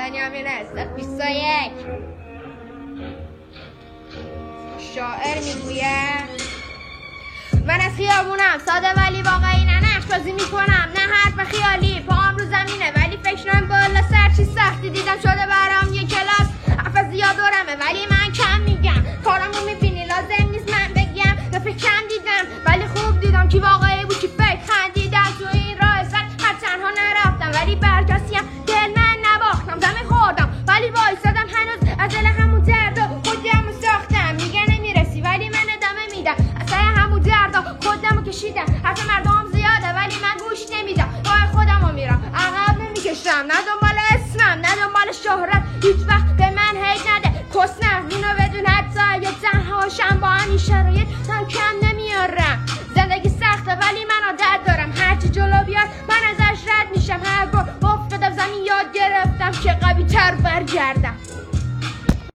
بنیامین است 21 شاعر میگوید من از خیابونم ساده ولی واقعی نه نقش بازی میکنم نه حرف خیالی پاهم رو زمینه ولی فکرم بالا سر چی سختی دیدم شده برام یه کلاس حرف زیاد دارمه ولی من کم میگم کارمو میبینی لازم نیست من بگم دفعه کم دیدم ولی خوب دیدم کی واقعی بود کی فکر خندیدم تو این راه سر هر تنها نرفتم ولی بر کسیم دل من نباختم زمین خوردم ولی وایسادم هنوز از دل همون درد خودمو ساختم میگه نمیرسی ولی من ادامه میدم اصلا همون درد خودمو کشیدم حرف مردم زیاده ولی من گوش نمیدم راه خودمو میرم عقب نمیکشم نه دنبال اسمم نه دنبال شهرت هیچ وقت به من هیچ نده کسنم اینو بدون حتی اگه تنهاشم با این شرایط من کم نمیارم زندگی سخته ولی من عادت دارم هرچی جلو بیاد من ازش رد میشم هر بار افتادم زمین یاد گرفتم که قوی تر برگردم